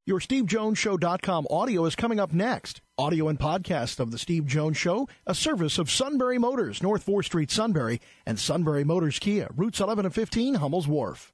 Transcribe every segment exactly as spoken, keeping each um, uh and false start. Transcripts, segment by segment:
Your Steve Jones Show dot com audio is coming up next. Audio and podcast of The Steve Jones Show, a service of Sunbury Motors, North fourth Street, Sunbury, and Sunbury Motors Kia, routes eleven and fifteen, Hummel's Wharf.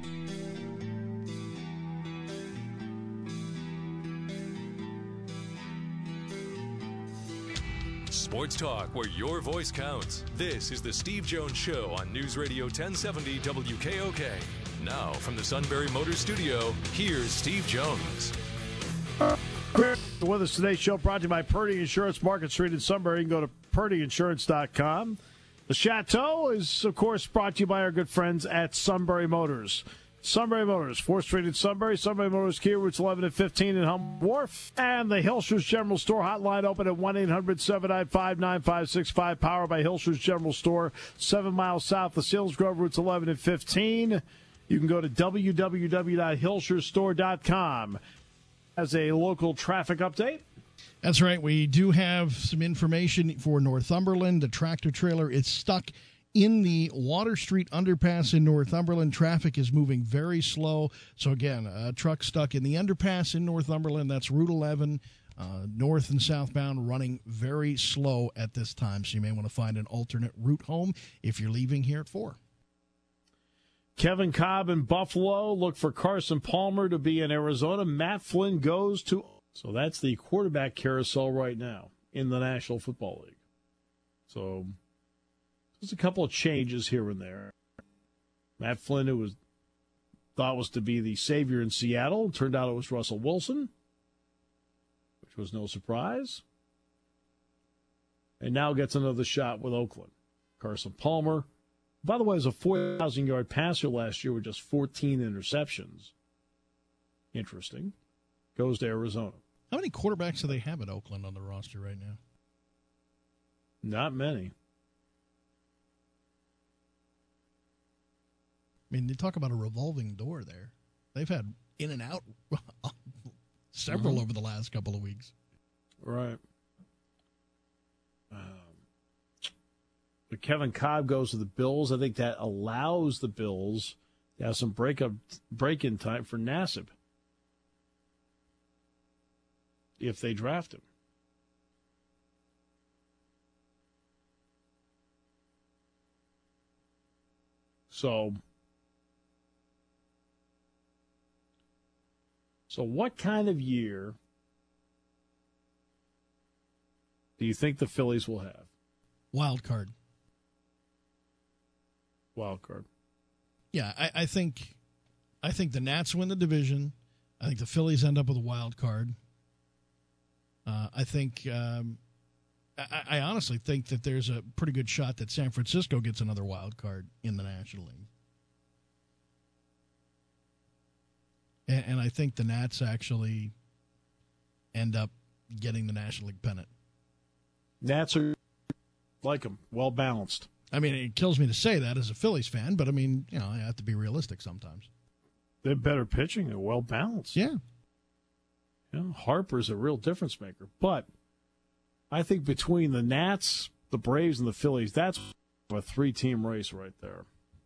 Sports talk where your voice counts. This is The Steve Jones Show on News Radio ten seventy W K O K. Now, from the Sunbury Motors Studio, here's Steve Jones. With us today's show brought to you by Purdy Insurance, Market Street in Sunbury. You can go to purdy insurance dot com. The Chateau is, of course, brought to you by our good friends at Sunbury Motors. Sunbury Motors, fourth Street in Sunbury. Sunbury Motors Kia, routes eleven and fifteen in Humboldt Wharf. And the Hilshers General Store hotline open at one eight hundred seven nine five nine five six five. Powered by Hilshers General Store, seven miles south of Selinsgrove, routes eleven and fifteen. You can go to w w w dot hilshers store dot com. As a local traffic update. That's right. We do have some information for Northumberland. The tractor trailer is stuck in the Water Street underpass in Northumberland. Traffic is moving very slow. So, again, a truck stuck in the underpass in Northumberland. That's Route eleven, uh, north and southbound, running very slow at this time. So you may want to find an alternate route home if you're leaving here at four. Kevin Cobb in Buffalo. Look for Carson Palmer to be in Arizona. Matt Flynn goes to... So that's the quarterback carousel right now in the National Football League. So there's a couple of changes here and there. Matt Flynn, who was thought was to be the savior in Seattle, turned out it was Russell Wilson, which was no surprise. And now gets another shot with Oakland. Carson Palmer, by the way, was a four thousand yard passer last year with just fourteen interceptions. Interesting. Goes to Arizona. How many quarterbacks do they have at Oakland on the roster right now? Not many. I mean, they talk about a revolving door there. They've had in and out several mm-hmm. over the last couple of weeks. Right. Um, but Kevin Cobb goes to the Bills. I think that allows the Bills to have some break-up, break-in time for Nassib if they draft him. So, so what kind of year do you think the Phillies will have? Wild card. Wild card. Yeah, I, I think I think the Nats win the division. I think the Phillies end up with a wild card. Uh, I think um, I, I honestly think that there's a pretty good shot that San Francisco gets another wild card in the National League. And, and I think the Nats actually end up getting the National League pennant. Nats are like them, well balanced. I mean, it kills me to say that as a Phillies fan, but I mean, you know, I have to be realistic sometimes. They're better pitching. They're well balanced. Yeah. You know, Harper's a real difference maker. But I think between the Nats, the Braves, and the Phillies, that's a three-team race right there.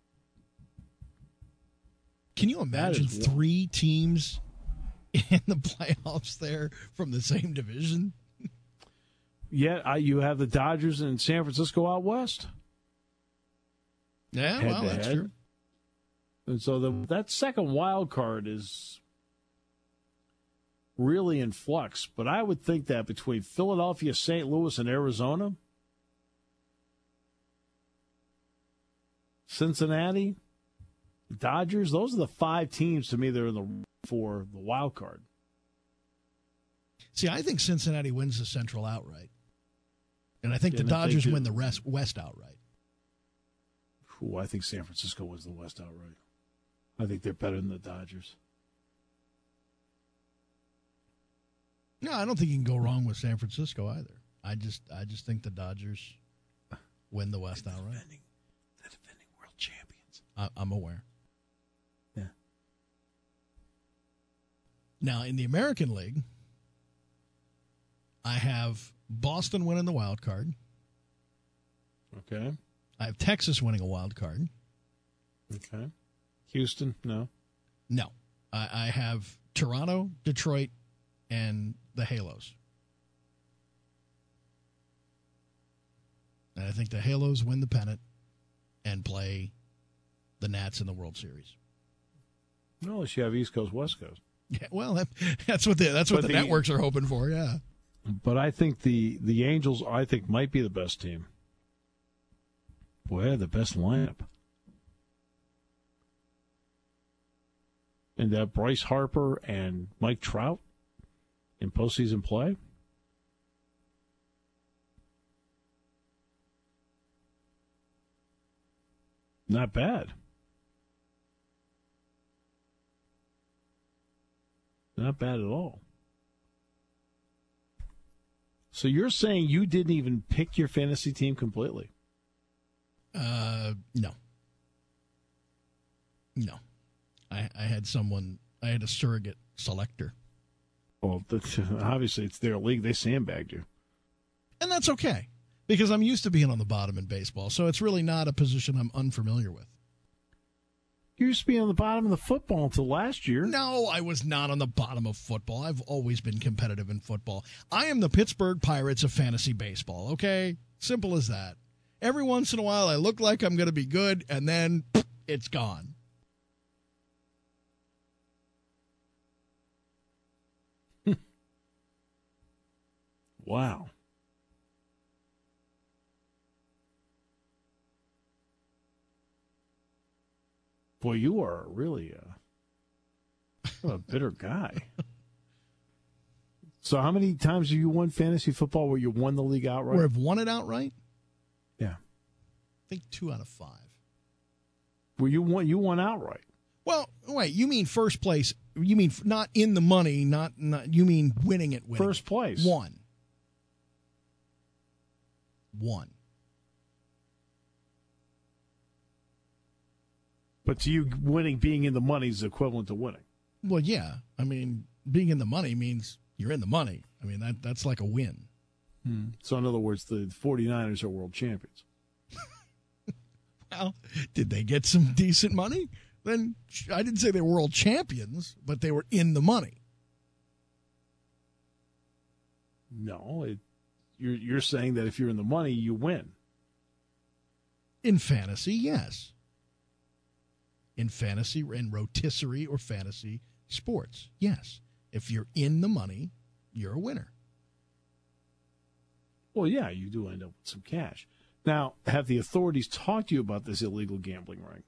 Can you imagine three teams in the playoffs there from the same division? Yeah, I, you have the Dodgers and San Francisco out west. Yeah, well, that's head. true. And so the, that second wild card is really in flux. But I would think that between Philadelphia, Saint Louis, and Arizona, Cincinnati, Dodgers, those are the five teams to me that are in the for the wild card. See, I think Cincinnati wins the Central outright. And I think yeah, the Dodgers think win the rest, West outright. Ooh, I think San Francisco wins the West outright. I think they're better than the Dodgers. No, I don't think you can go wrong with San Francisco either. I just I just think the Dodgers win the West the outright. Defending, the defending world champions. I, I'm aware. Yeah. Now, in the American League, I have Boston winning the wild card. Okay. I have Texas winning a wild card. Okay. Houston, no. No. I, I have Toronto, Detroit, and the Halos. And I think the Halos win the pennant and play the Nats in the World Series. No, unless you have East Coast, West Coast. Yeah, well, that, that's what the that's what the, the networks are hoping for. Yeah, but I think the the Angels, I think, might be the best team. Boy, they have the best lineup, and that Bryce Harper and Mike Trout in postseason play. Not bad. Not bad at all. So you're saying you didn't even pick your fantasy team completely? Uh, no. No. I, I had someone, I had a surrogate selector. Well, that's, obviously it's their league. They sandbagged you. And that's okay, because I'm used to being on the bottom in baseball, so it's really not a position I'm unfamiliar with. You used to be on the bottom of the football until last year. No, I was not on the bottom of football. I've always been competitive in football. I am the Pittsburgh Pirates of fantasy baseball, okay? Simple as that. Every once in a while, I look like I'm going to be good, and then pff, it's gone. Wow. Boy, you are really a, a bitter guy. So how many times have you won fantasy football where you won the league outright? Where I've won it outright? Yeah. I think two out of five. Where you won, you won outright. Well, wait, you mean first place. You mean not in the money, not, not you mean winning it, winning First place. One. One. But to you, winning, being in the money is equivalent to winning. Well, yeah. I mean, being in the money means you're in the money. I mean, that that's like a win. Hmm. So, in other words, the 49ers are world champions. Well, did they get some decent money? Then I didn't say they were world champions, but they were in the money. No, it, you're you're saying that if you're in the money, you win. In fantasy, yes. In fantasy, in rotisserie or fantasy sports, yes. If you're in the money, you're a winner. Well, yeah, you do end up with some cash. Now, have the authorities talked to you about this illegal gambling ring?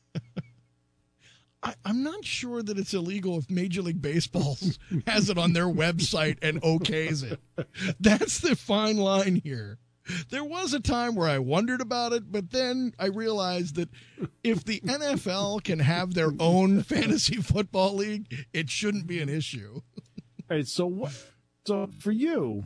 I, I'm not sure that it's illegal if Major League Baseball has it on their website and okays it. That's the fine line here. There was a time where I wondered about it, but then I realized that if the N F L can have their own fantasy football league, it shouldn't be an issue. All right, so what? So for you,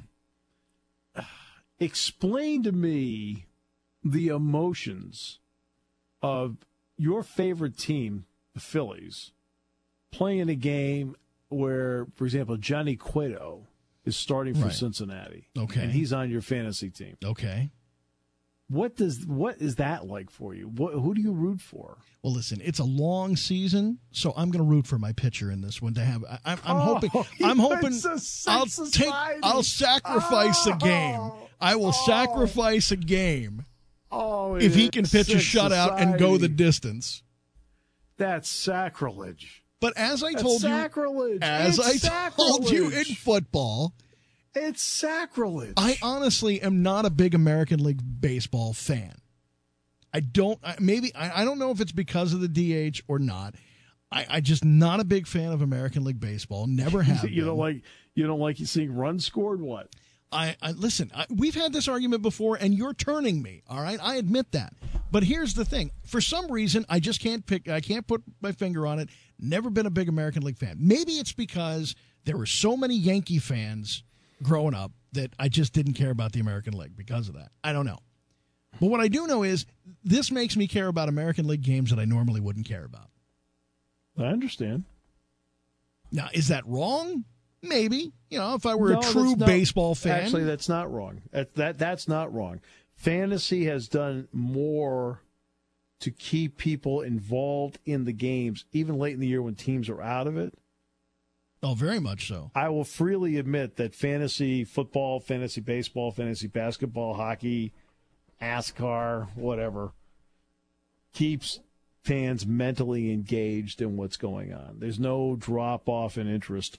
explain to me the emotions of your favorite team, the Phillies, playing a game where, for example, Johnny Cueto is starting for right. Cincinnati. Okay. And he's on your fantasy team. Okay. What does what is that like for you? What, who do you root for? Well, listen, it's a long season, so I'm going to root for my pitcher in this one to have. I, I'm, I'm oh, hoping. I'm hoping. I'll society. take. I'll sacrifice oh, a game. I will oh, sacrifice a game oh, if he can pitch a shutout society. and go the distance. That's sacrilege. But as I That's told sacrilege. you, as it's I sacrilege. told you in football, it's sacrilege. I honestly am not a big American League Baseball fan. I don't. I, maybe I, I don't know if it's because of the D H or not. I, I just not a big fan of American League Baseball. Never have. you been. don't like you don't like seeing runs scored. What? I, I listen. I, we've had this argument before, and you're turning me. All right, I admit that. But here's the thing: for some reason, I just can't pick. I can't put my finger on it. Never been a big American League fan. Maybe it's because there were so many Yankee fans growing up that I just didn't care about the American League because of that. I don't know. But what I do know is this makes me care about American League games that I normally wouldn't care about. I understand. Now, is that wrong? Maybe. You know, if I were No, a true not, baseball fan. Actually, that's not wrong. That, that That's not wrong. Fantasy has done more to keep people involved in the games, even late in the year when teams are out of it, Oh, very much so. I will freely admit that fantasy football, fantasy baseball, fantasy basketball, hockey, NASCAR, whatever, keeps fans mentally engaged in what's going on. There's no drop-off in interest.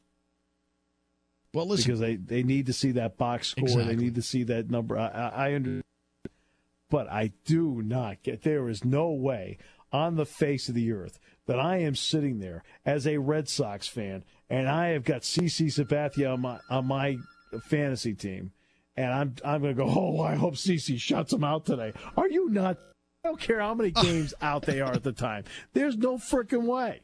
Well, listen. Because they, they need to see that box score. Exactly. They need to see that number. I, I, I understand. But I do not get, there is no way on the face of the earth that I am sitting there as a Red Sox fan and I have got CeCe Sabathia on my on my fantasy team, and I'm I'm going to go, oh, I hope CeCe shuts him out today. Are you not? I don't care how many games out they are at the time. There's no freaking way.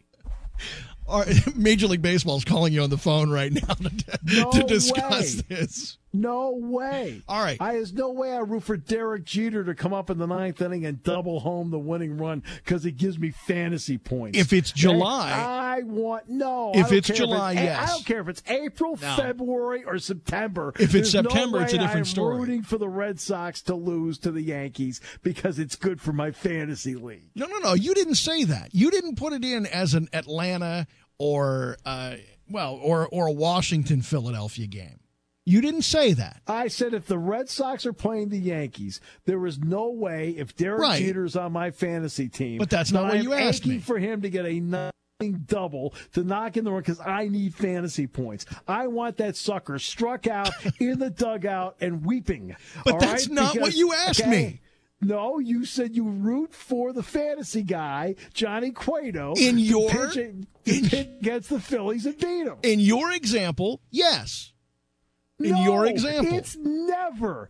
Our, Major League Baseball is calling you on the phone right now to, no to discuss way. this. No way. All right. I, there's no way I root for Derek Jeter to come up in the ninth inning and double home the winning run because it gives me fantasy points. If it's July. I want, no. If I don't it's care July, if it's, yes. I don't care if it's April, No. February, or September. If it's There's September, no it's a way different I'm story. rooting for the Red Sox to lose to the Yankees because it's good for my fantasy league. No, no, no. You didn't say that. You didn't put it in as an Atlanta or, uh, well, or, or a Washington-Philadelphia game. You didn't say that. I said if the Red Sox are playing the Yankees, there is no way if Derek Right. Jeter's on my fantasy team. But that's not what I'm you asked aching me. for him to get a nothing double to knock in the run because I need fantasy points. I want that sucker struck out in the dugout and weeping. But all that's right? not Because- what you asked okay, me. No, you said you root for the fantasy guy, Johnny Cueto, In to your- pitch, it- to in- pitch against the Phillies and beat them. In your example, yes. In No, your example. It's never,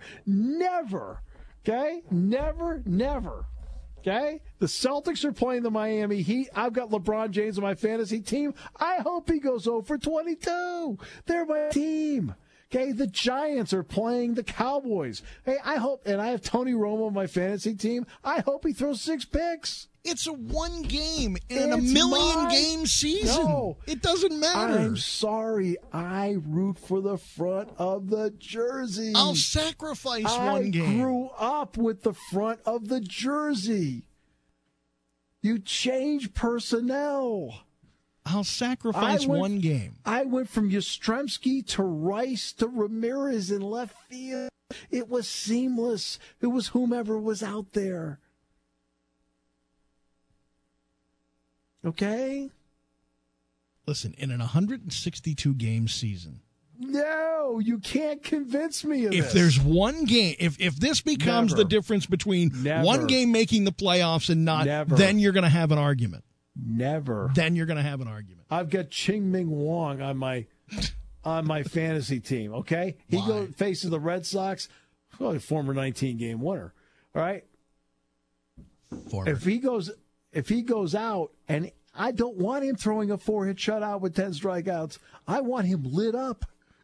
never, okay? Never, never, okay? The Celtics are playing the Miami Heat. I've got LeBron James on my fantasy team. I hope he goes oh for twenty-two. They're my team. Okay, the Giants are playing the Cowboys. Hey, I hope, and I have Tony Romo on my fantasy team. I hope he throws six picks. It's a one game in a It's million my- game season. No. It doesn't matter. I'm sorry. I root for the front of the jersey. I'll sacrifice I one game. grew up with the front of the jersey. You change personnel. I'll sacrifice I went- one game. I went from Yastrzemski to Rice to Ramirez in left field. It was seamless. It was whomever was out there. Okay? Listen, in an one hundred sixty-two game season, No, you can't convince me of if this. there's one game, if if this becomes Never. the difference between Never. one game making the playoffs and not, Never. then you're going to have an argument. Never. Then you're going to have an argument. I've got Ching Ming Wong on my on my fantasy team. Okay, he Why? goes faces the Red Sox, well, a former nineteen game winner. All right, Forward. if he goes if he goes out, and I don't want him throwing a four hit shutout with ten strikeouts. I want him lit up.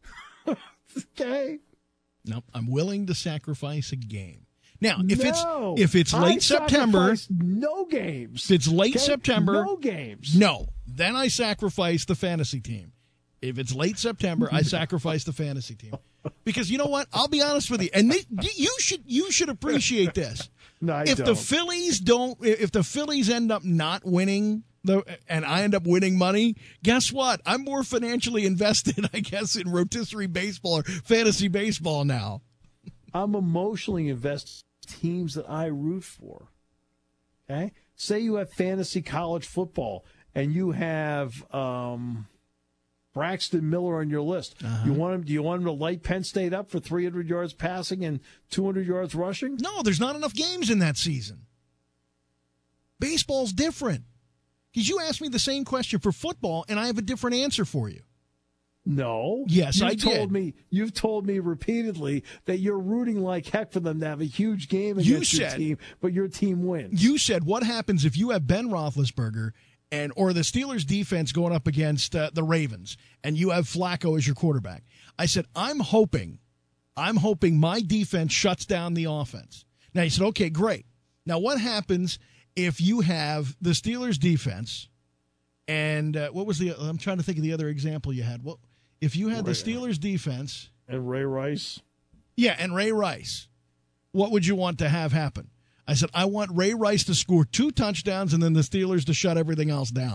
Okay. No, I'm willing to sacrifice a game. Now, if No, it's if it's I late September, sacrificed no games. if it's late Okay? September, no games. no, then I sacrifice the fantasy team. If it's late September, I sacrifice the fantasy team. Because you know what? I'll be honest with you, and they, you should you should appreciate this. No, I if don't. the Phillies don't, if the Phillies end up not winning, the and I end up winning money, guess what? I'm more financially invested, I guess, in rotisserie baseball or fantasy baseball now. I'm emotionally invested in teams that I root for. Okay? Say you have fantasy college football and you have um, Braxton Miller on your list. Uh-huh. You want him? Do you want him to light Penn State up for three hundred yards passing and two hundred yards rushing? No, there's not enough games in that season. Baseball's different. Because you asked me the same question for football, and I have a different answer for you. No. Yes, you've I told did. me you've told me repeatedly that you're rooting like heck for them to have a huge game You against your said- team, but your team wins. You said, what happens if you have Ben Roethlisberger and or the Steelers defense going up against uh, the Ravens, and you have Flacco as your quarterback? I said, I'm hoping, I'm hoping my defense shuts down the offense. Now, you said, okay, great. Now, what happens if you have the Steelers defense and uh, what was the, I'm trying to think of the other example you had. Well, if you had the Steelers defense. And Ray Rice. Yeah, and Ray Rice. What would you want to have happen? I said, I want Ray Rice to score two touchdowns and then the Steelers to shut everything else down.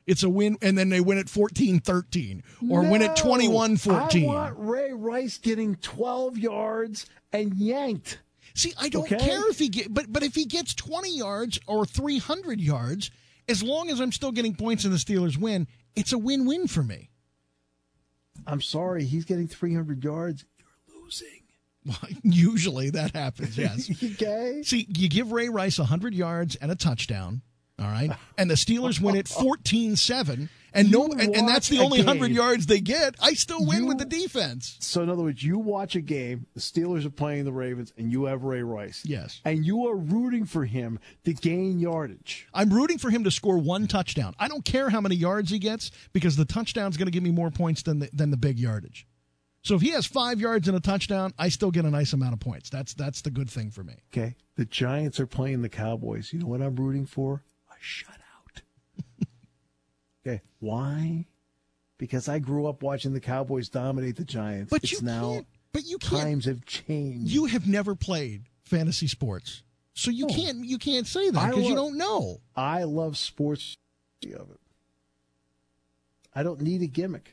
It's a win, and then they win it fourteen thirteen or no, win it twenty-one fourteen. I want Ray Rice getting twelve yards and yanked. See, I don't okay? care if he get, but but if he gets twenty yards or three hundred yards, as long as I'm still getting points and the Steelers win, it's a win-win for me. I'm sorry, he's getting three hundred yards. You're losing. Well, usually that happens, yes. Okay. See, you give Ray Rice one hundred yards and a touchdown, all right, and the Steelers win it fourteen seven, and no, and, and that's the only one hundred yards they get. I still win you, with the defense. So, in other words, you watch a game, the Steelers are playing the Ravens, and you have Ray Rice. Yes. And you are rooting for him to gain yardage. I'm rooting for him to score one touchdown. I don't care how many yards he gets because the touchdown's going to give me more points than the, than the big yardage. So if he has five yards and a touchdown, I still get a nice amount of points. That's that's the good thing for me. Okay. The Giants are playing the Cowboys. You know what I'm rooting for? A shutout. Okay. Why? Because I grew up watching the Cowboys dominate the Giants. But it's you now can't, but you can't, times have changed. You have never played fantasy sports, so you Oh. can't you can't say that because you don't know. I love sports of it. I don't need a gimmick.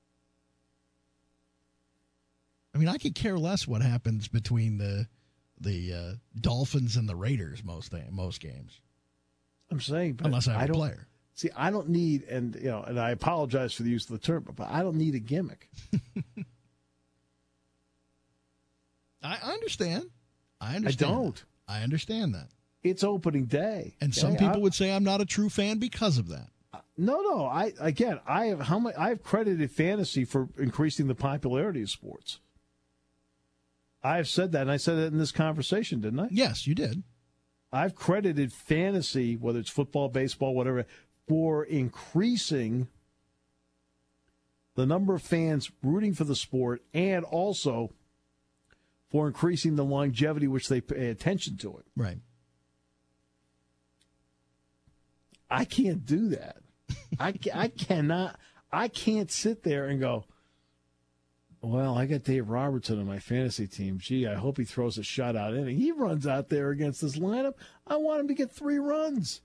I mean, I could care less what happens between the the uh, Dolphins and the Raiders most most games. I'm saying, but Unless I have I a don't, player. See, I don't need, and you know, and I apologize for the use of the term, but I don't need a gimmick. I understand. I understand. I don't. That. I understand that. It's opening day, And some okay? people I, would say I'm not a true fan because of that. No, no. I again, I have how much I have credited fantasy for increasing the popularity of sports. I have said that, and I said that in this conversation, didn't I? Yes, you did. I've credited fantasy, whether it's football, baseball, whatever, for increasing the number of fans rooting for the sport and also for increasing the longevity which they pay attention to it. Right. I can't do that. I, I cannot. I can't sit there and go, well, I got Dave Robertson on my fantasy team. Gee, I hope he throws a shutout inning. He runs out there against this lineup. I want him to get three runs.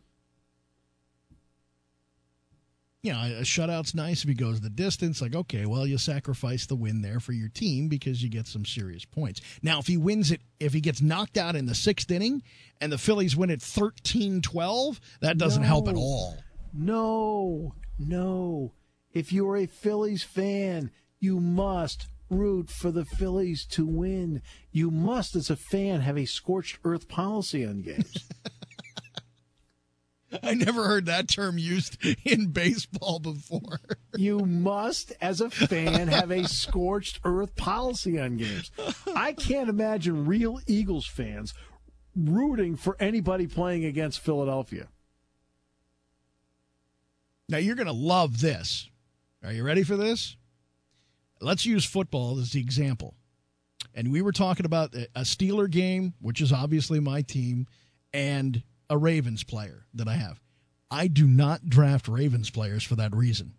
You know, a shutout's nice if he goes the distance. Like, okay, well, you sacrifice the win there for your team because you get some serious points. Now, if he wins it, if he gets knocked out in the sixth inning and the Phillies win it thirteen twelve, that doesn't No. help at all. No, no. If you're a Phillies fan, you must root for the Phillies to win. You must, as a fan, have a scorched earth policy on games. I never heard that term used in baseball before. You must, as a fan, have a scorched earth policy on games. I can't imagine real Eagles fans rooting for anybody playing against Philadelphia. Now, you're going to love this. Are you ready for this? Let's use football as the example. And we were talking about a Steeler game, which is obviously my team, and a Ravens player that I have. I do not draft Ravens players for that reason.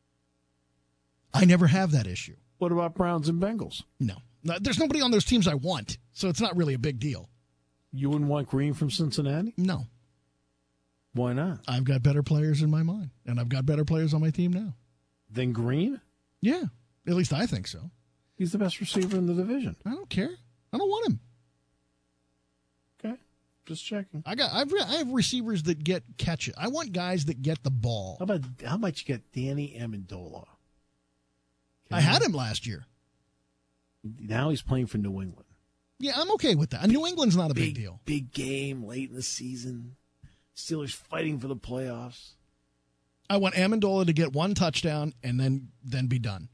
I never have that issue. What about Browns and Bengals? No. No, there's nobody on those teams I want, so it's not really a big deal. You wouldn't want Green from Cincinnati? No. Why not? I've got better players in my mind, and I've got better players on my team now. Then Green? Yeah, at least I think so. He's the best receiver in the division. I don't care. I don't want him. Okay, just checking. I got. I've. I have receivers that get catches. I want guys that get the ball. How about how about you get Danny Amendola? Okay. I had him last year. Now he's playing for New England. Yeah, I'm okay with that. New England's not a big, big deal. Big game late in the season. Steelers fighting for the playoffs. I want Amendola to get one touchdown and then then be done.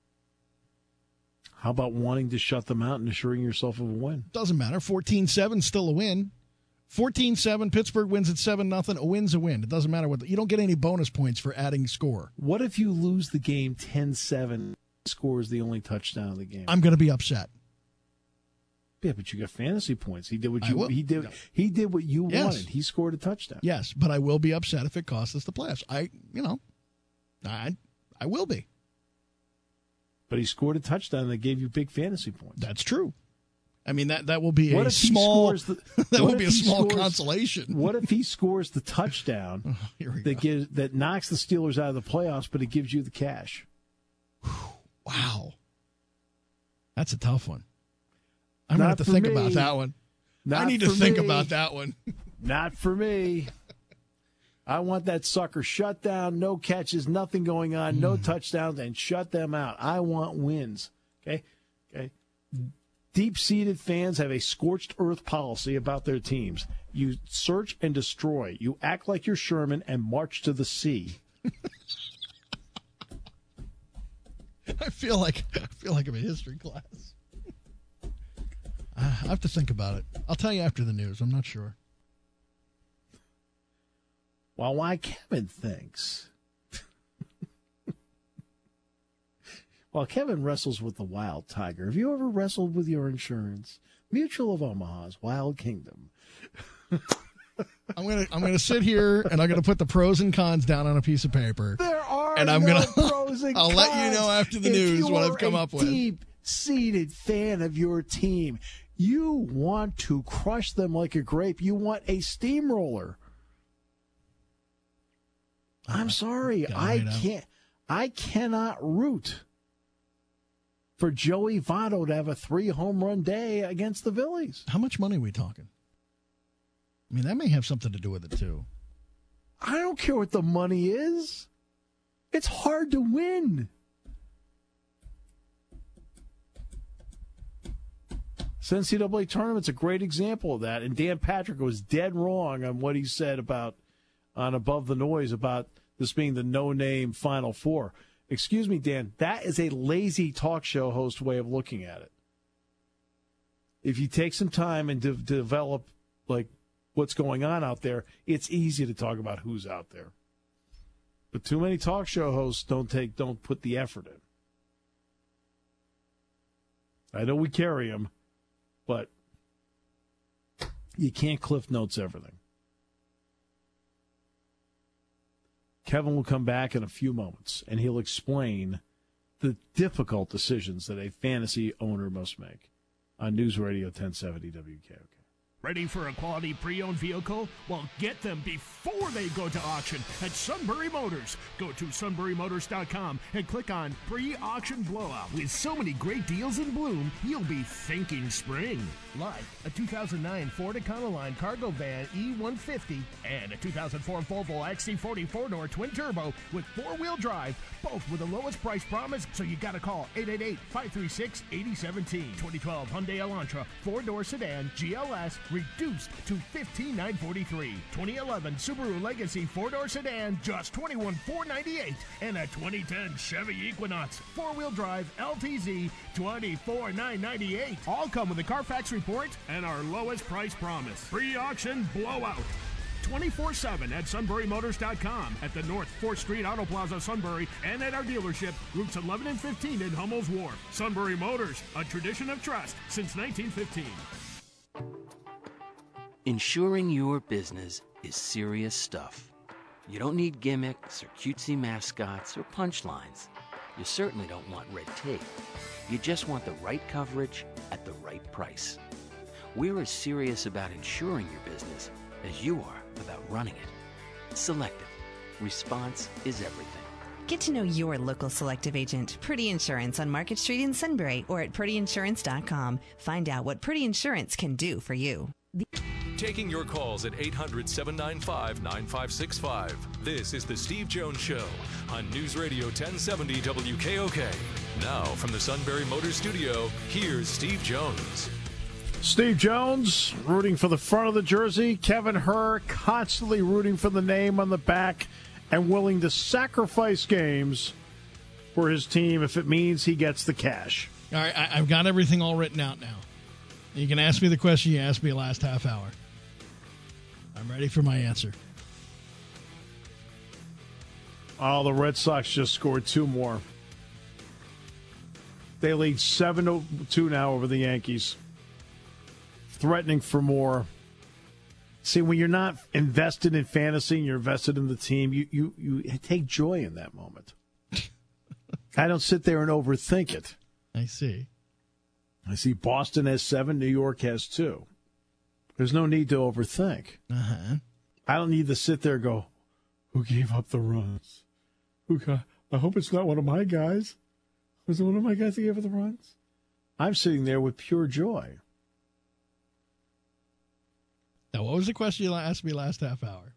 How about wanting to shut them out and assuring yourself of a win? Doesn't matter. fourteen seven still a win. fourteen seven, Pittsburgh wins at seven nothing. A win's a win. It doesn't matter what. The, you don't get any bonus points for adding score. What if you lose the game ten seven, scores the only touchdown of the game? I'm going to be upset. Yeah, but you got fantasy points. He did what I you will. he did he did what you Yes. wanted. He scored a touchdown. Yes, but I will be upset if it costs us the playoffs. I, you know, I I will be. But he scored a touchdown that gave you big fantasy points. That's true. I mean, that, that will be what a if he small scores the, that what will be if a he small scores, consolation. What if he scores the touchdown oh, here we that go. gives that knocks the Steelers out of the playoffs, but it gives you the cash? Wow. That's a tough one. I'm going to Not have to for think me. about that one. Not I need to for think me. about that one. Not for me. I want that sucker shut down, no catches, nothing going on, mm. no touchdowns, and shut them out. I want wins. Okay? Okay. Deep-seated fans have a scorched earth policy about their teams. You search and destroy. You act like you're Sherman and march to the sea. I feel like I feel like I'm in history class. I have to think about it. I'll tell you after the news. I'm not sure. Well, why Kevin thinks. While Kevin wrestles with the wild tiger, have you ever wrestled with your insurance? Mutual of Omaha's Wild Kingdom. I'm gonna I'm gonna sit here and I'm gonna put the pros and cons down on a piece of paper. There are and I'm no gonna, pros and I'll cons. let you know after the If news what you're I've come a up with. Deep-seated fan of your team, you want to crush them like a grape. You want a steamroller. I'm sorry, I can't. I cannot root for Joey Votto to have a three home run day against the Phillies. How much money are we talking? I mean, that may have something to do with it too. I don't care what the money is. It's hard to win. This N C double A tournament's a great example of that, and Dan Patrick was dead wrong on what he said about on Above the Noise about this being the no-name Final Four. Excuse me, Dan, that is a lazy talk show host way of looking at it. If you take some time and de- develop like what's going on out there, it's easy to talk about who's out there. But too many talk show hosts don't take don't put the effort in. I know we carry them, but you can't Cliff Notes everything. Kevin will come back in a few moments, and he'll explain the difficult decisions that a fantasy owner must make on News Radio ten seventy W K O K. Ready for a quality pre-owned vehicle? Well, get them before they go to auction at Sunbury Motors. Go to sunbury motors dot com and click on Pre-Auction Blowout. With so many great deals in bloom, you'll be thinking spring. Like a two thousand nine Ford Econoline Cargo Van E one fifty and a two thousand four Volvo X C forty four-door twin turbo with four-wheel drive, both with the lowest price promise, so you gotta call eight eight eight, five three six, eight oh one seven. twenty twelve Hyundai Elantra four-door sedan G L S reduced to fifteen thousand nine hundred forty-three. twenty eleven Subaru Legacy four-door sedan just twenty-one thousand four hundred ninety-eight, and a twenty ten Chevy Equinox four-wheel drive L T Z twenty-four thousand nine hundred ninety-eight. All come with a Carfax report and our lowest price promise. Pre-auction blowout. twenty-four seven at sunbury motors dot com, at the North fourth Street Auto Plaza, Sunbury, and at our dealership, routes eleven and fifteen in Hummel's Wharf. Sunbury Motors, a tradition of trust since nineteen fifteen. Insuring your business is serious stuff. You don't need gimmicks or cutesy mascots or punchlines. You certainly don't want red tape. You just want the right coverage at the right price. We're as serious about insuring your business as you are about running it. Selective. Response is everything. Get to know your local Selective agent, Pretty Insurance, on Market Street in Sunbury or at pretty insurance dot com. Find out what Pretty Insurance can do for you. Taking your calls at eight hundred, seven nine five, nine five six five. This is The Steve Jones Show on News Radio ten seventy W K O K. Now, from the Sunbury Motors Studio, here's Steve Jones. Steve Jones rooting for the front of the jersey. Kevin Herr constantly rooting for the name on the back and willing to sacrifice games for his team if it means he gets the cash. All right, I, I've got everything all written out now. You can ask me the question you asked me last half hour. I'm ready for my answer. Oh, the Red Sox just scored two more. They lead seven to two now over the Yankees. Threatening for more. See, when you're not invested in fantasy and you're invested in the team, you, you, you take joy in that moment. I don't sit there and overthink it. I see. I see Boston has seven, New York has two. There's no need to overthink. Uh-huh. I don't need to sit there and go, who gave up the runs? Who got, I hope it's not one of my guys. Was it one of my guys that gave up the runs? I'm sitting there with pure joy. Now, what was the question you asked me last half hour?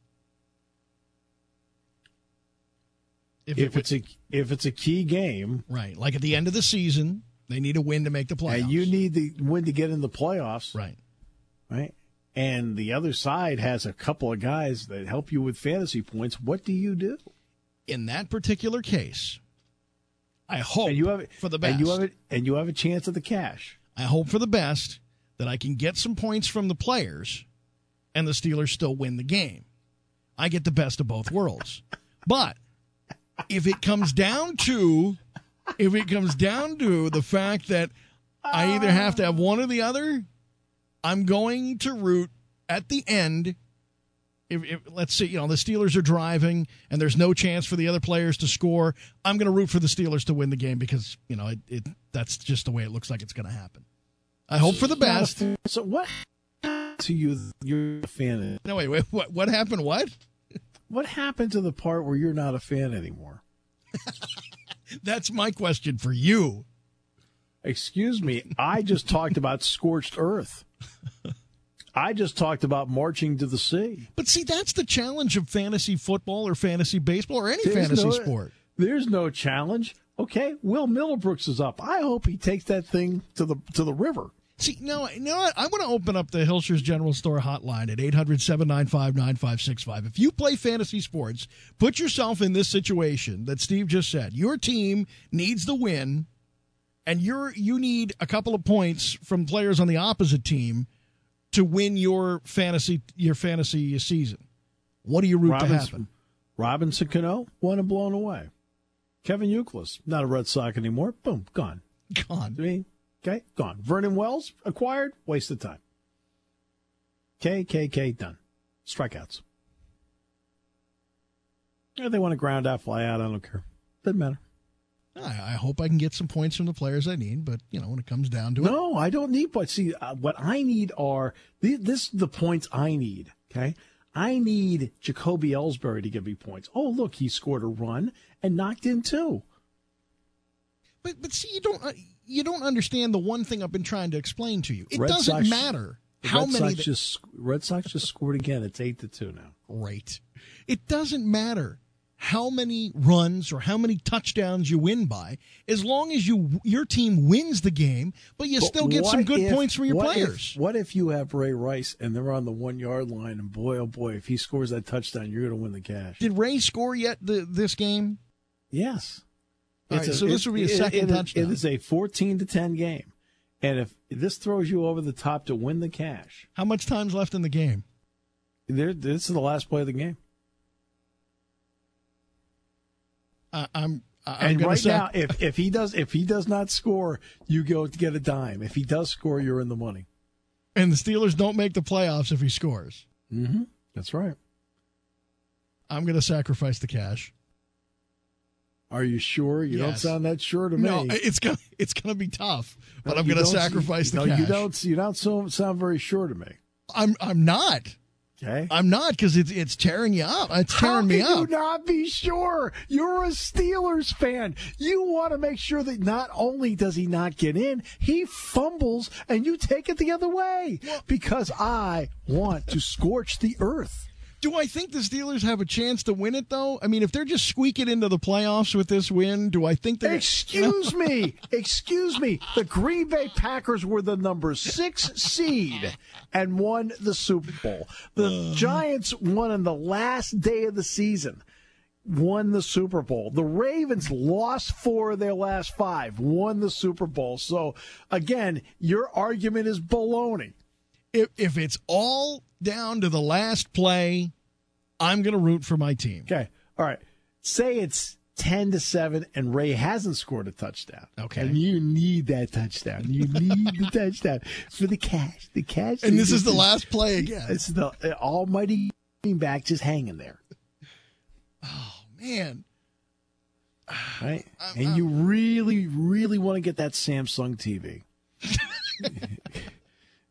If, if it it's a if it's a key game, right? Like at the end of the season, they need a win to make the playoffs. And you need the win to get in the playoffs, right? Right. And the other side has a couple of guys that help you with fantasy points. What do you do in that particular case? I hope and you have, for the best, and you have it, and you have a chance at the cash. I hope for the best that I can get some points from the players, and the Steelers still win the game. I get the best of both worlds, but. If it comes down to, if it comes down to the fact that I either have to have one or the other, I'm going to root at the end. If, if let's see, you know, the Steelers are driving and there's no chance for the other players to score, I'm going to root for the Steelers to win the game because you know it, it that's just the way it looks like it's going to happen. I hope for the best. So what to you? You're a fan of? No, wait, wait. What? What happened? What? What happened to the part where you're not a fan anymore? That's my question for you. Excuse me. I just talked about scorched earth. I just talked about marching to the sea. But see, that's the challenge of fantasy football or fantasy baseball or any there's fantasy no, sport. There's no challenge. Okay, Will Middlebrooks is up. I hope he takes that thing to the to the river. See, no, you know what? I'm going to open up the Hilscher's General Store hotline at eight hundred, seven nine five, nine five six five. If you play fantasy sports, put yourself in this situation that Steve just said. Your team needs the win, and you're you need a couple of points from players on the opposite team to win your fantasy your fantasy season. What do you root Robinson, to happen? Robinson Cano, won and blown away. Kevin Youkilis, not a Red Sox anymore. Boom, gone. Gone. I mean, okay, gone. Vernon Wells, acquired, waste of time. K, K, K, done. Strikeouts. If they want to ground out, fly out, I don't care. Doesn't matter. I, I hope I can get some points from the players I need, but, you know, when it comes down to it. No, I don't need points. See, uh, what I need are, this is the points I need, okay? I need Jacoby Ellsbury to give me points. Oh, look, he scored a run and knocked in two. But but see, you don't uh, you don't understand the one thing I've been trying to explain to you. It Red doesn't Sox, matter how Red many. Sox that, just Red Sox just scored again. It's eight to two now. Right. It doesn't matter how many runs or how many touchdowns you win by, as long as you your team wins the game, but you But still get some good if, points from your what players. If, what if you have Ray Rice and they're on the one yard line, and boy, oh boy, if he scores that touchdown, you're going to win the cash. Did Ray score yet the, this game? Yes. All right, a, so this would be a second it, touchdown. It is a fourteen to ten game. And if this throws you over the top to win the cash. How much time's left in the game? There, this is the last play of the game. Uh, I'm, I'm and right sac- now, if, if he does if he does not score, you go to get a dime. If he does score, you're in the money. And the Steelers don't make the playoffs if he scores. Mm-hmm. That's right. I'm going to sacrifice the cash. Are you sure? You yes. don't sound that sure to me. No, it's gonna it's gonna be tough, but no, I'm gonna sacrifice the no, cash. You don't. You don't so, sound very sure to me. I'm I'm not. Okay. I'm not because it's it's tearing you up. It's tearing How me can up. you not be sure? You're a Steelers fan. You want to make sure that not only does he not get in, he fumbles, and you take it the other way because I want to scorch the earth. Do I think the Steelers have a chance to win it, though? I mean, if they're just squeaking into the playoffs with this win, do I think they're... Excuse you know? me. Excuse me. The Green Bay Packers were the number six seed and won the Super Bowl. The uh. Giants won on the last day of the season, won the Super Bowl. The Ravens lost four of their last five, won the Super Bowl. So, again, your argument is baloney. If, if it's all down to the last play, I'm going to root for my team. Okay. All right. Say it's ten to seven and Ray hasn't scored a touchdown. Okay. And you need that touchdown. You need the touchdown for the cash. The cash. And this is the last play again. It's the uh, almighty back just hanging there. Oh, man. Right? I'm, and I'm, you really, really want to get that Samsung T V.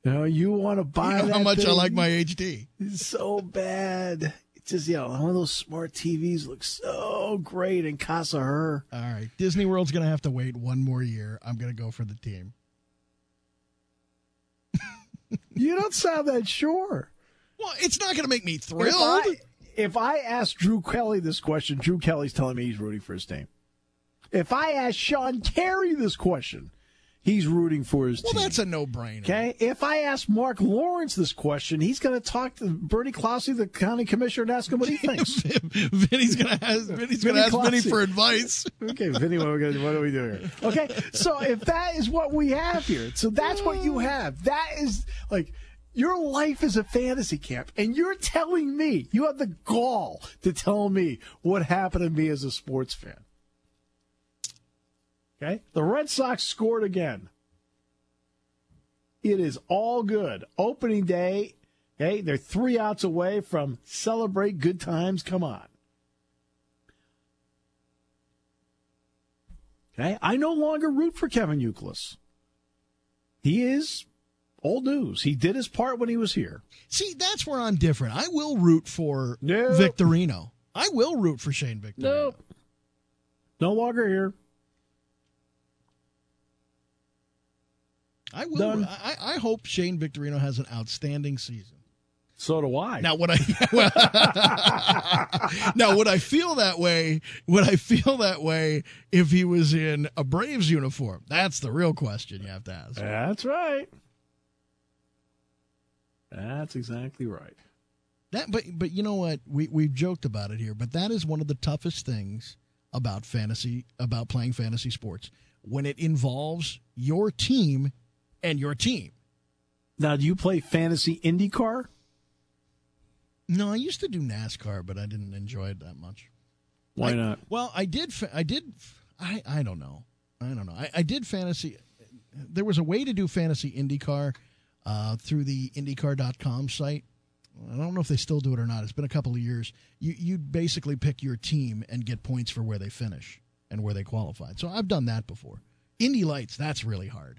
You know, you want to buy You know that how much thing I like my H D. so bad. It's just, you know, one of those smart T Vs looks so great in Casa Her. All right. Disney World's going to have to wait one more year. I'm going to go for the team. You don't sound that sure. Well, it's not going to make me If thrilled. I, if I ask Drew Kelly this question, Drew Kelly's telling me he's rooting for his team. If I ask Sean Carey this question, he's rooting for his well, team. that's a no-brainer. Okay, if I ask Mark Lawrence this question, he's going to talk to Bernie Clouseau, the county commissioner, and ask him what he thinks. Vinny's going to ask Vinny's going to ask Vinny for advice. Okay, Vinny, what, are we gonna, what do we do here? Okay, so if that is what we have here, so that's what you have. That is like your life is a fantasy camp, and you're telling me you have the gall to tell me what happened to me as a sports fan. Okay, the Red Sox scored again. It is all good. Opening day, okay, they're three outs away from celebrate good times. Come on. Okay, I no longer root for Kevin Youkilis. He is old news. He did his part when he was here. See, that's where I'm different. I will root for Nope. Victorino. I will root for Shane Victorino. Nope. No longer here. I will. Done. I, I hope Shane Victorino has an outstanding season. So do I. Now, would I? now, would I feel that way? Would I feel that way if he was in a Braves uniform? That's the real question you have to ask. That's right. That's exactly right. That, but but you know what? We we've joked about it here, but that is one of the toughest things about fantasy, about playing fantasy sports, when it involves your team and your team. Now, do you play fantasy IndyCar? No, I used to do NASCAR, but I didn't enjoy it that much. Why I, not? Well, I did. I did. I I don't know. I don't know. I, I did fantasy. There was a way to do fantasy IndyCar uh, through the IndyCar dot com site. I don't know if they still do it or not. It's been a couple of years. You you basically pick your team and get points for where they finish and where they qualified. So I've done that before. Indy Lights, that's really hard.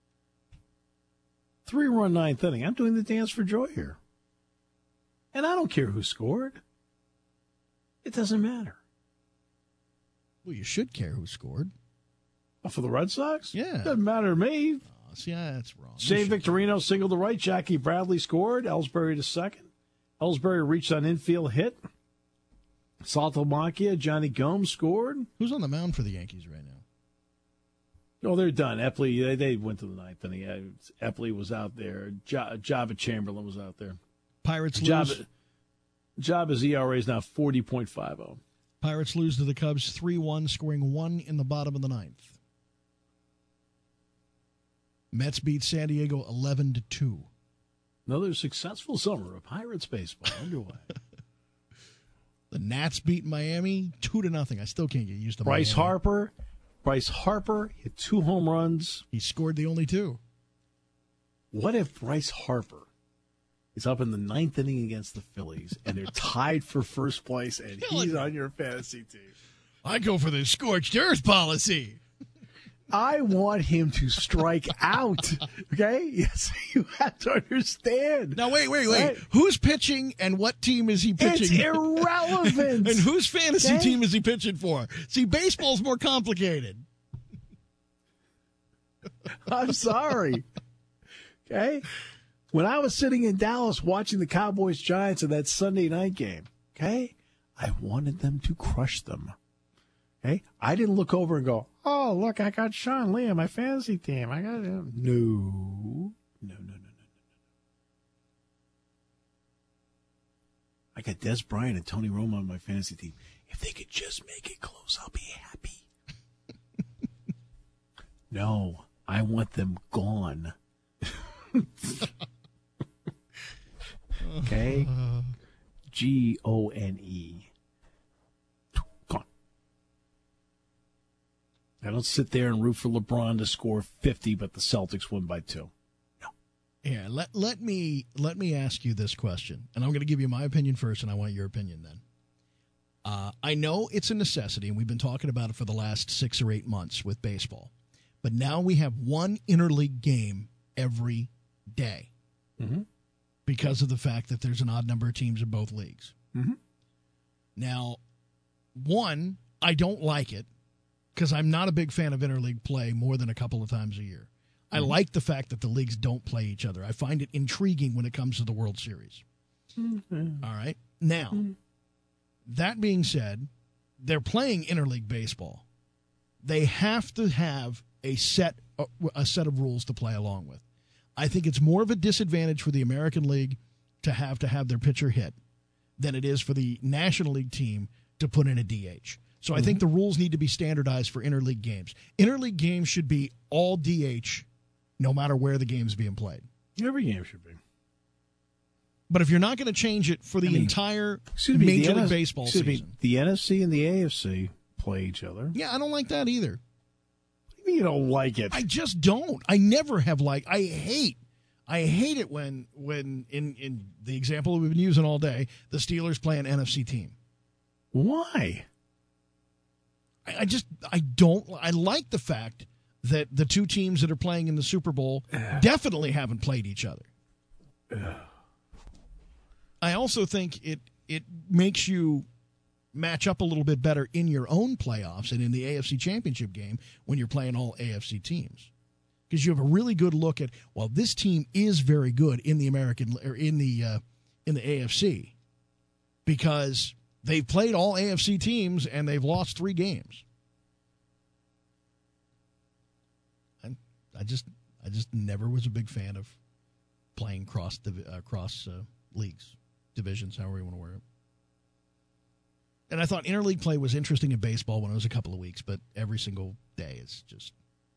Three-run ninth inning. I'm doing the dance for joy here. And I don't care who scored. It doesn't matter. Well, you should care who scored. Oh, for the Red Sox? Yeah. Doesn't matter to me. Oh, see, that's wrong. Shane Victorino singled to right. Jackie Bradley scored. Ellsbury to second. Ellsbury reached on infield hit. Saltalamacchia, Johnny Gomes scored. Who's on the mound for the Yankees right now? Oh, they're done. Epley, they, they went to the ninth inning. Yeah, Epley was out there. Ja, Jabba Chamberlain was out there. Pirates lose. Jabba, Jabba's E R A is now forty point five oh. Pirates lose to the Cubs three one, scoring one in the bottom of the ninth. Mets beat San Diego eleven to two. Another successful summer of Pirates baseball underway. The Nats beat Miami two to nothing. I still can't get used to Bryce Miami. Harper. Bryce Harper hit two home runs. He scored the only two. What if Bryce Harper is up in the ninth inning against the Phillies and they're tied for first place and he's on your fantasy team? I go for the scorched earth policy. I want him to strike out. Okay? Yes, you have to understand. Now, wait, wait, wait. Right? Who's pitching and what team is he pitching? It's irrelevant. And whose fantasy Okay? team is he pitching for? See, baseball's more complicated. I'm sorry. Okay? When I was sitting in Dallas watching the Cowboys-Giants in that Sunday night game, okay, I wanted them to crush them. Okay? I didn't look over and go, oh, look, I got Sean Lee on my fantasy team. I got him. No. No, no, no, no, no. I got Des Bryant and Tony Romo on my fantasy team. If they could just make it close, I'll be happy. No, I want them gone. Okay? G O N E. Gone. I don't sit there and root for LeBron to score fifty, but the Celtics win by two. No. Yeah, let let me let me ask you this question, and I'm going to give you my opinion first, and I want your opinion then. Uh, I know it's a necessity, and we've been talking about it for the last six or eight months with baseball, but now we have one interleague game every day Mm-hmm. because of the fact that there's an odd number of teams in both leagues. Mm-hmm. Now, one, I don't like it because I'm not a big fan of interleague play more than a couple of times a year. I Mm-hmm. like the fact that the leagues don't play each other. I find it intriguing when it comes to the World Series. Mm-hmm. All right. Now, Mm-hmm. that being said, they're playing interleague baseball. They have to have a set a set of rules to play along with. I think it's more of a disadvantage for the American League to have to have their pitcher hit than it is for the National League team to put in a D H. So I think the rules need to be standardized for interleague games. Interleague games should be all D H no matter where the game's being played. Every game should be. But if you're not going to change it for the I mean, entire Excuse me, Major the League N F- Baseball excuse season. Me, the N F C and the A F C play each other. Yeah, I don't like that either. You don't like it. I just don't. I never have liked. I hate. I hate it when when in in the example we've been using all day, the Steelers play an N F C team. Why? I, I just I don't. I like the fact that the two teams that are playing in the Super Bowl definitely haven't played each other. I also think it it makes you match up a little bit better in your own playoffs and in the A F C Championship game when you're playing all A F C teams, because you have a really good look at, well, this team is very good in the American or in the uh, in the A F C because they've played all A F C teams and they've lost three games. I, I just I just never was a big fan of playing cross uh, cross uh, leagues, divisions, however you want to word it. And I thought interleague play was interesting in baseball when it was a couple of weeks, but every single day is just,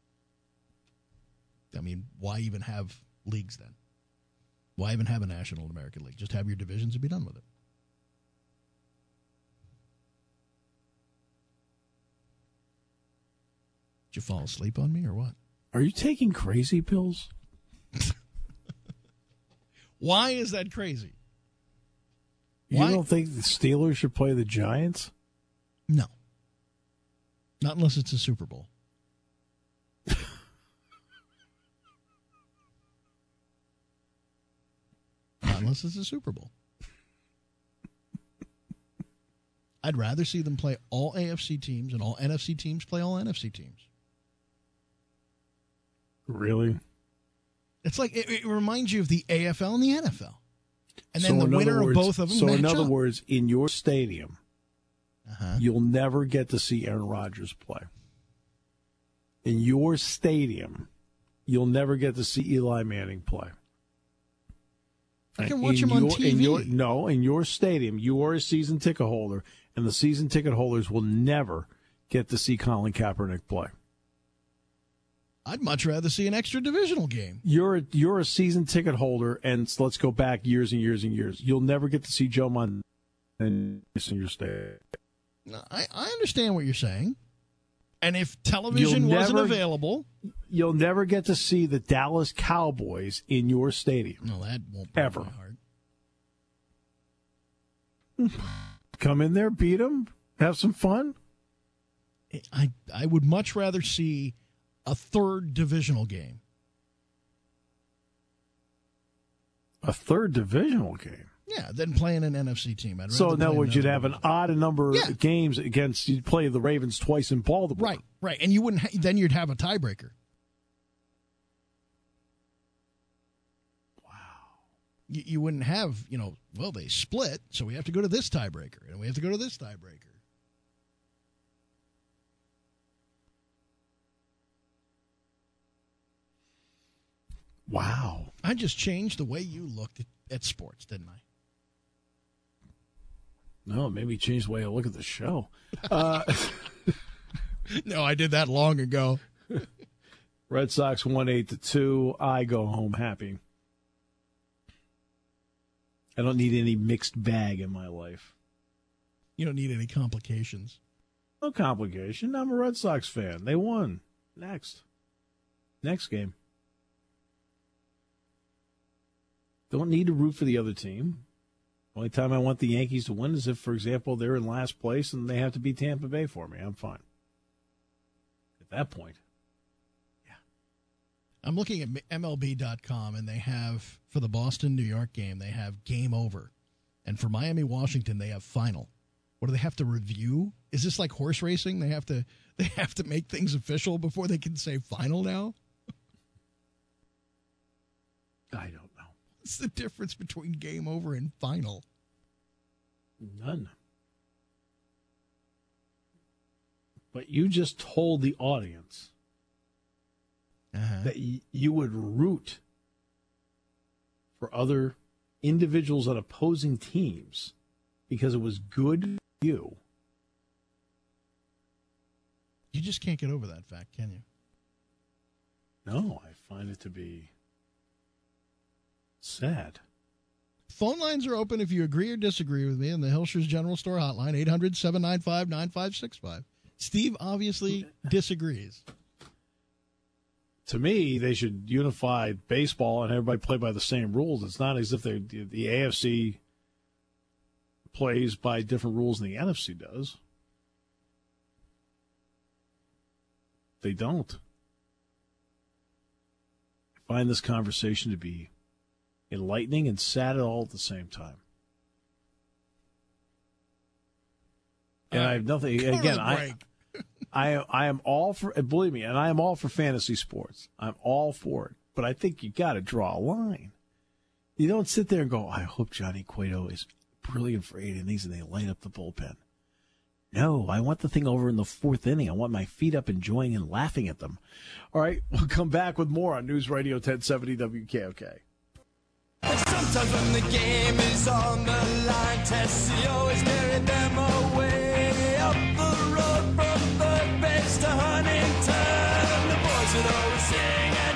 I mean, why even have leagues then? Why even have a National and American League? Just have your divisions and be done with it. Did you fall asleep on me or what? Are you taking crazy pills? Why is that crazy? You Why? don't think the Steelers should play the Giants? No. Not unless it's a Super Bowl. Not unless it's a Super Bowl. I'd rather see them play all A F C teams and all N F C teams play all N F C teams. Really? It's like it, it reminds you of the A F L and the N F L. And then So the in other winner words- of both of them So match in other up. words, in your stadium, Uh-huh. you'll never get to see Aaron Rodgers play. In your stadium, you'll never get to see Eli Manning play. I can watch In him on your- T V. in your- no, in your stadium, you are a season ticket holder, and the season ticket holders will never get to see Colin Kaepernick play. I'd much rather see an extra divisional game. You're a, you're a season ticket holder, and so let's go back years and years and years. You'll never get to see Joe Montana in your stadium. No, I, I understand what you're saying. And if television You'll wasn't never- available, You'll never get to see the Dallas Cowboys in your stadium. no, that won't break Ever. my heart. Come in there, beat them, have some fun. I I would much rather see a third divisional game. A third divisional game. Yeah, than playing an N F C team. I'd So rather in other play words, you'd another have an division. odd number Yeah. of games against. You'd play the Ravens twice in Baltimore. Right, right, and you wouldn't. Ha- then you'd have a tiebreaker. Wow. You, you wouldn't have, you know. Well, they split, so we have to go to this tiebreaker, and we have to go to this tiebreaker. Wow. I just changed the way you looked at, at sports, didn't I? No, it made me change the way I look at the show. Uh, No, I did that long ago. Red Sox won eight to two. I go home happy. I don't need any mixed bag in my life. You don't need any complications. No complication. I'm a Red Sox fan. They won. Next. Next game. Don't need to root for the other team. Only time I want the Yankees to win is if, for example, they're in last place and they have to beat Tampa Bay for me. I'm fine. At that point. Yeah. I'm looking at M L B dot com, and they have, for the Boston-New York game, they have game over. And for Miami-Washington, they have final. What do they have to review? Is this like horse racing? They have to they have to make things official before they can say final now? I don't know. What's the difference between game over and final? None. But you just told the audience uh-huh. that y- you would root for other individuals on opposing teams because it was good for you. You just can't get over that fact, can you? No, I find it to be sad. Phone lines are open if you agree or disagree with me in the Hillshires General Store hotline, eight hundred, seven nine five, nine five six five. Steve obviously disagrees. To me, they should unify baseball and everybody play by the same rules. It's not as if they the A F C plays by different rules than the N F C does. They don't. I find this conversation to be enlightening and sad all at the same time. And uh, I have nothing, again, I, I, I am all for, believe me, and I am all for fantasy sports. I'm all for it. But I think you got to draw a line. You don't sit there and go, I hope Johnny Cueto is brilliant for eight innings and they light up the bullpen. No, I want the thing over in the fourth inning. I want my feet up enjoying and laughing at them. All right, we'll come back with more on News Radio ten seventy W K O K. Sometimes when the game is on the line, Tessie always carried them away. Up the road from third base to Huntington, the boys would always sing and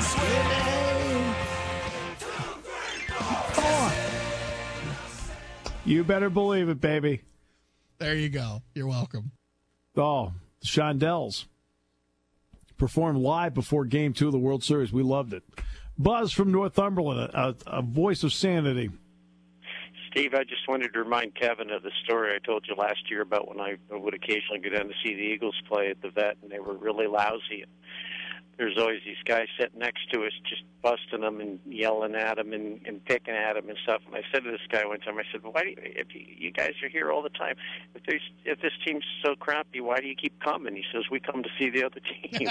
swing. Come on. You better believe it, baby. There you go. You're welcome. Oh, the Shondells performed live before Game two of the World Series. We loved it. Buzz from Northumberland, a, a voice of sanity. Steve, I just wanted to remind Kevin of the story I told you last year about when I would occasionally go down to see the Eagles play at the Vet, and they were really lousy. There's always these guys sitting next to us just busting them and yelling at them and, and picking at them and stuff. And I said to this guy one time, I said, well, why do you, if you, you guys are here all the time, if, there's, if this team's so crappy, why do you keep coming? He says, we come to see the other team.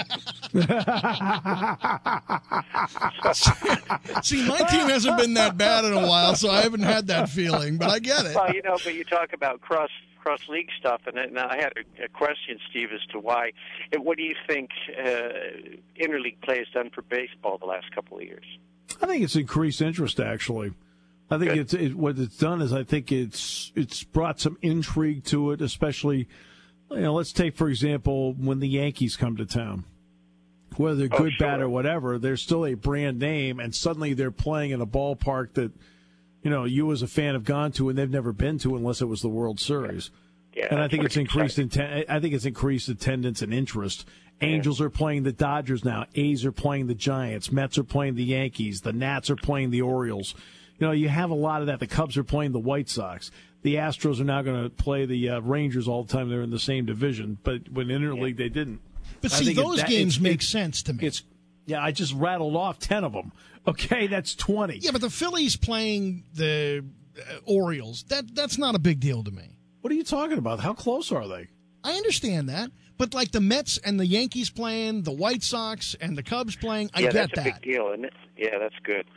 See, my team hasn't been that bad in a while, so I haven't had that feeling, but I get it. Well, you know, but you talk about cross cross league stuff, and, and I had a, a question, Steve, as to why. What do you think uh, interleague play has done for baseball the last couple of years? I think it's increased interest. Actually, I think Good. it's it, what it's done is I think it's it's brought some intrigue to it, especially. You know, let's take for example when the Yankees come to town. Whether they're good, oh, sure. bad, or whatever, they're still a brand name, and suddenly they're playing in a ballpark that, you know, you as a fan have gone to and they've never been to unless it was the World Series. Yeah, and I think it's increased in ten- I think it's increased attendance and interest. Angels yeah. are playing the Dodgers now. A's are playing the Giants. Mets are playing the Yankees. The Nats are playing the Orioles. You know, you have a lot of that. The Cubs are playing the White Sox. The Astros are now going to play the uh, Rangers all the time. They're in the same division, but when interleague yeah. they didn't. But see, those that, games make sense to me. It's yeah, I just rattled off ten of them. Okay, that's twenty. Yeah, but the Phillies playing the uh, Orioles, that that's not a big deal to me. What are you talking about? How close are they? I understand that. But like the Mets and the Yankees playing, the White Sox and the Cubs playing, I yeah, get that. Yeah, that's a big deal, isn't it? Yeah, that's good.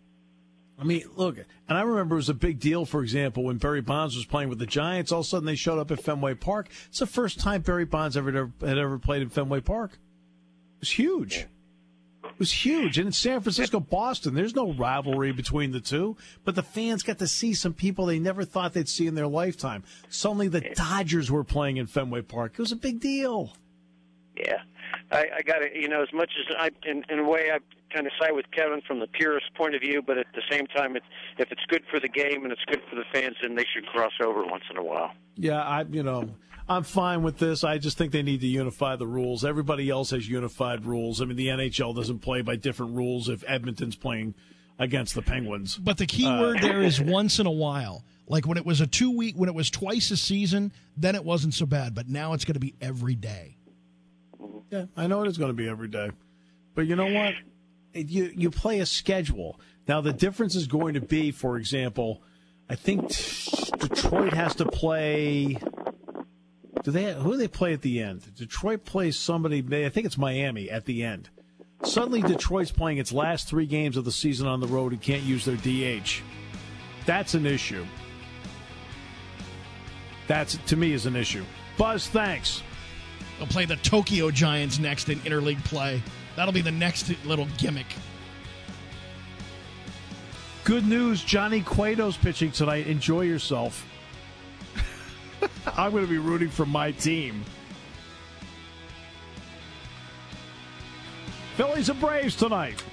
I mean, look, and I remember it was a big deal, for example, when Barry Bonds was playing with the Giants. All of a sudden they showed up at Fenway Park. It's the first time Barry Bonds ever had ever played in Fenway Park. It was huge. Yeah. It was huge. And in San Francisco, Boston, there's no rivalry between the two. But the fans got to see some people they never thought they'd see in their lifetime. Suddenly the Dodgers were playing in Fenway Park. It was a big deal. Yeah. I, I got to, you know, as much as I, in, in a way, I kind of side with Kevin from the purist point of view, but at the same time, it, if it's good for the game and it's good for the fans, then they should cross over once in a while. Yeah, I, you know, I'm fine with this. I just think they need to unify the rules. Everybody else has unified rules. I mean, the N H L doesn't play by different rules if Edmonton's playing against the Penguins. But the key uh, word there is once in a while. Like when it was a two week, when it was twice a season, then it wasn't so bad. But now it's going to be every day. Yeah, I know it is going to be every day. But you know what? you you play a schedule. Now, the difference is going to be, for example, I think Detroit has to play. Do they? Who do they play at the end? Detroit plays somebody. I think it's Miami at the end. Suddenly, Detroit's playing its last three games of the season on the road and can't use their D H. That's an issue. That's, to me, is an issue. Buzz, thanks. They'll play the Tokyo Giants next in interleague play. That'll be the next little gimmick. Good news, Johnny Cueto's pitching tonight. Enjoy yourself. I'm going to be rooting for my team. Phillies and Braves tonight.